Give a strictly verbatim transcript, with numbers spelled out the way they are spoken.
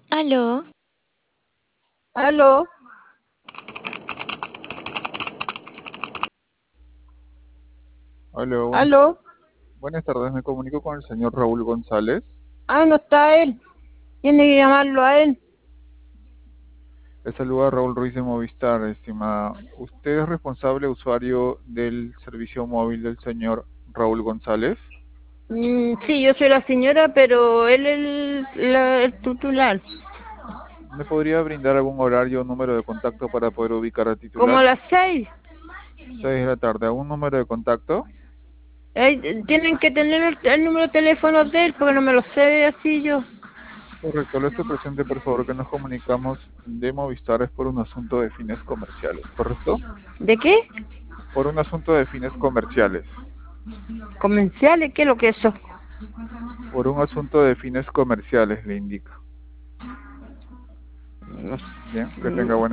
Aló, Aló, Hola, buenas, aló. buenas tardes. Me comunico con el señor Raúl González. Ah, no está él. Tiene que llamarlo a él. Le saluda Raúl Ruiz de Movistar, estimada. ¿Usted es responsable usuario del servicio móvil del señor Raúl González? Mm, sí, yo soy la señora, pero él es el, la- el titular. ¿Me podría brindar algún horario o número de contacto para poder ubicar al Como titular? a las seis. Seis de la tarde. ¿Algún número de contacto? Eh, tienen que tener el, el número de teléfono de él, porque no me lo sé así yo. Correcto. Le estoy presente, por favor, que nos comunicamos de Movistar es por un asunto de fines comerciales, ¿correcto? ¿De qué? Por un asunto de fines comerciales. ¿Comerciales? ¿Qué es lo que es eso? Por un asunto de fines comerciales, le indica. No Bien, que tenga sé. buena